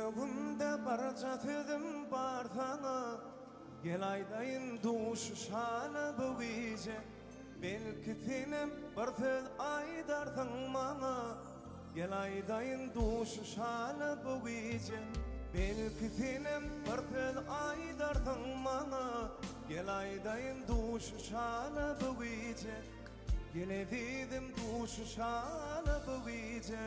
Yüreğimde barca tüdüm bar sana, gel aydayın duşu şana bu gece. Belki tinem bir tüd aydarsın bana, gel aydayın duşu şana bu gece. Belki tinem bir tüd aydarsın bana, gel aydayın duşu şana bu gece. Gel edim duşu şana bu gece.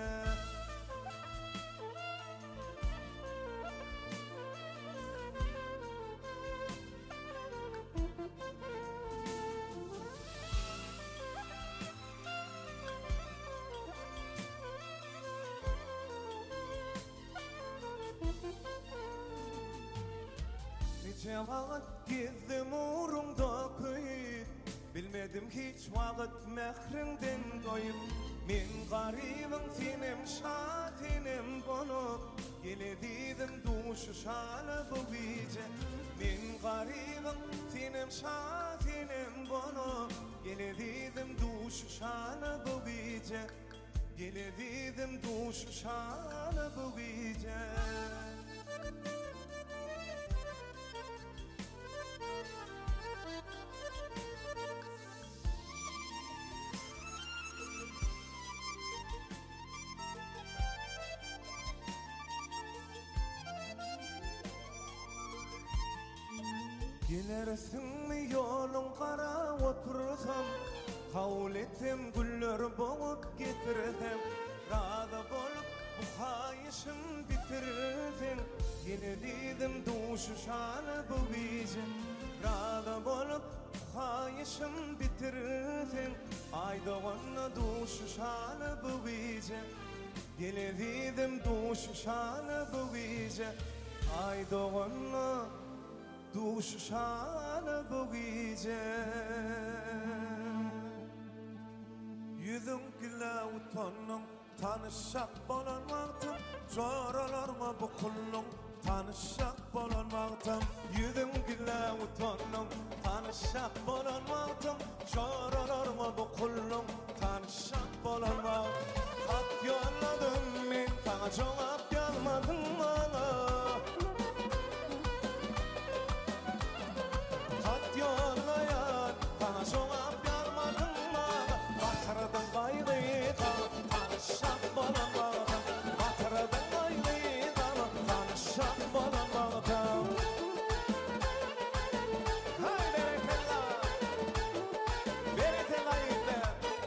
Nice vakit gizdim uğrumda köyüp, bilmedim hiç vakit mehrinden doyup. Men garibim senem şatinem konup, geledim duşu şana bu gece. Men garibim senem şatinem konup, geledim duşu şana bu gece. Geledim duşu şana bu gece. Gelersin mi yolun kara otursam, kavul ettim güller boğup getirdim. Razı bolup bu hayışım bitirdim. Geledim duşu şana bu gece. Razı bolup bu hayışım bitirdim. Aydoğanla duşu şana bu gece. Geledim duşu şana bu gece. Aydoğanla duşu şana bu gece. Yüzün güle utanın, tanışak bolan vaktim. Zoralar mı bu kullun, tanışak bolan vaktim. Yüzün güle utanın, tanışak bolan vaktim. Zoralar mı bu kullun, tanışak bolan vaktim. Hat yolladım men, sana cevap gelmedin bana. Yollayan, bana cevap vermedin bana. Batırdın gayrı kanı, tanışak bolan bağdan. Batırdın gayrı kanı, tanışak bolan bağdan. Hay berekella, berekella inde.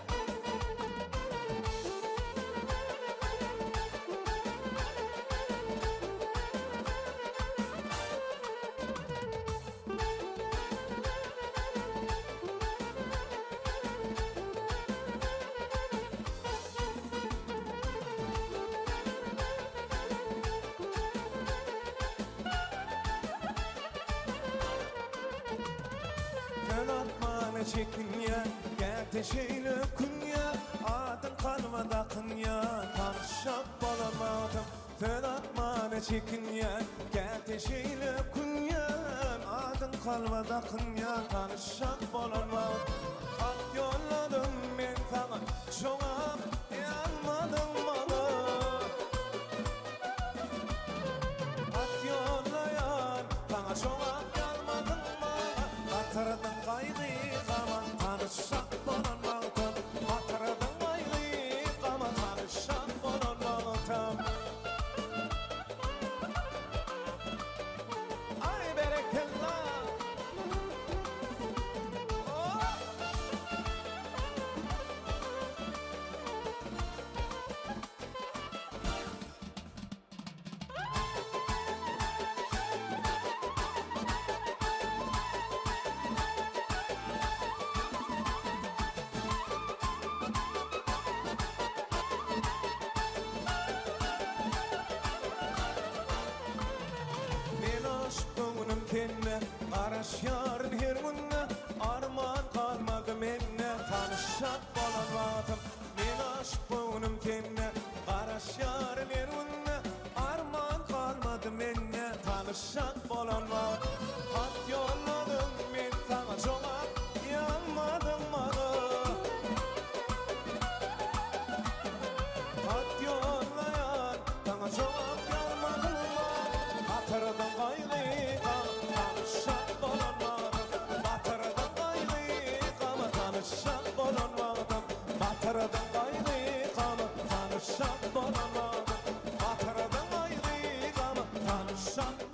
Çekinya, gerteşeyle künya, adın kalmadı akınya, tanışak bolamadım. Sen atmana çekinya, gerteşeyle künya, adın kalmadı akınya, tanışak bolamadım. Hak yolladım men sana, çoğap yanmadın bana. Hak yollayan, sana çoğap yanmadın bana. Batırdın gayrı tanışak bolan vaktim. Batırdın gayrı ama tanışak bolan vaktim. Ay berekella. Araş yarın her günne, arman kalmadı menne. Tanışak bolan vaktim, men aşk boğunum tenne. Araş yarın her günne, arman kalmadı menne. Tanışak bolan vaktim. Hat yolladım men sana, cevap yanmadın bana. Hat yollayan, sana cevap yanmadın bana. tanışak bolamadım. Batırdım gayrı gamı, tanışak bolamadım. Batırdım gayrı gamı, tanışak